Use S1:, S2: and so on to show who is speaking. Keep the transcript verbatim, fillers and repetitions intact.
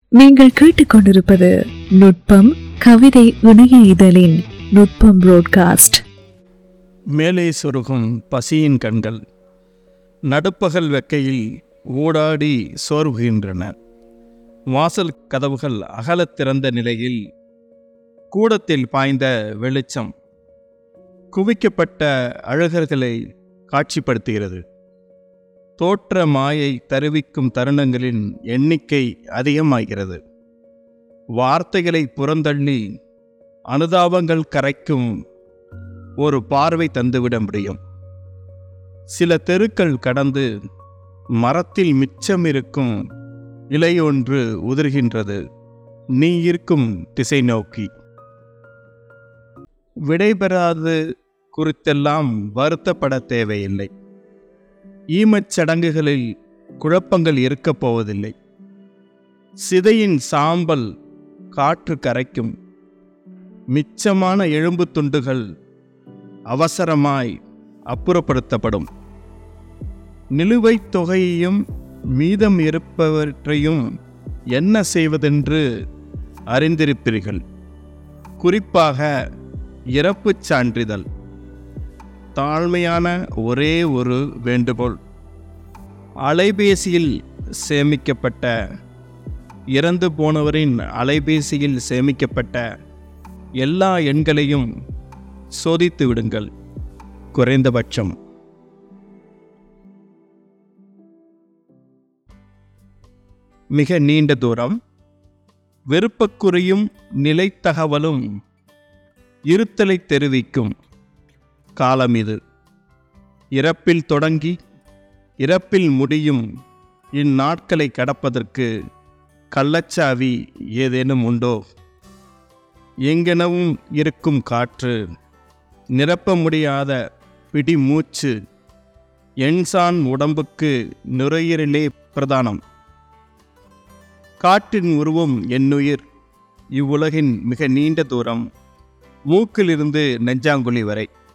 S1: நீங்கள் கேட்டுக்கொண்டிருப்பது நுட்பம் கவிதை இணைய இதழின் நுட்பம் புரோட்காஸ்ட்.
S2: மேலே சொருகும் பசியின் கண்கள் நடுப்பகல் வெக்கையில் ஓடாடி சோர்வுகின்றன. வாசல் கதவுகள் அகலத் திறந்த நிலையில் கூடத்தில் பாய்ந்த வெளிச்சம் குவிக்கப்பட்ட அழகர்களை காட்சிப்படுத்துகிறது. தோற்ற மாயை தருவிக்கும் தருணங்களின் எண்ணிக்கை அதிகமாகிறது. வார்த்தைகளை புறந்தள்ளி அனுதாபங்கள் கரைக்கும் ஒரு பார்வை தந்துவிட முடியும். சில தெருக்கள் கடந்து மரத்தில் மிச்சம் இருக்கும் இலையொன்று உதிர்கின்றது, நீ இருக்கும் திசை நோக்கி. விடைபெறாது குறித்தெல்லாம் வருத்தப்பட தேவையில்லை. ஈமச் சடங்குகளில் குழப்பங்கள் இருக்கப் போவதில்லை. சிதையின் சாம்பல் காற்று கரைக்கும். மிச்சமான எலும்பு துண்டுகள் அவசரமாய் அப்புறப்படுத்தப்படும். நிலுவைத் தொகையையும் மீதம் இருப்பவற்றையும் என்ன செய்வதென்று அறிந்திருப்பீர்கள். குறிப்பாக இறப்புச் சான்றிதழ். தாழ்மையான ஒரே ஒரு வேண்டுகோள், அலைபேசியில் சேமிக்கப்பட்ட இறந்து போனவரின் அலைபேசியில் சேமிக்கப்பட்ட எல்லா எண்களையும் சோதித்து விடுங்கள், குறைந்தபட்சம். மிக நீண்ட தூரம் வெறுப்புக்குறியும் நிலைத்தகவலும் இருத்தலை தெரிவிக்கும் காலம் இது. இறப்பில் தொடங்கி இறப்பில் முடியும் இந்நாட்களை கடப்பதற்கு கள்ளச்சாவி ஏதேனும் உண்டோ? எங்கெனவும் இருக்கும் காற்று, நிரப்ப முடியாத பிடி மூச்சு, எண்சான் உடம்புக்கு நுரையீரலே பிரதானம். காற்றின் உருவம் என்னுயிர். இவ்வுலகின் மிக நீண்ட தூரம், மூக்கிலிருந்து நெஞ்சாங்குழி வரை.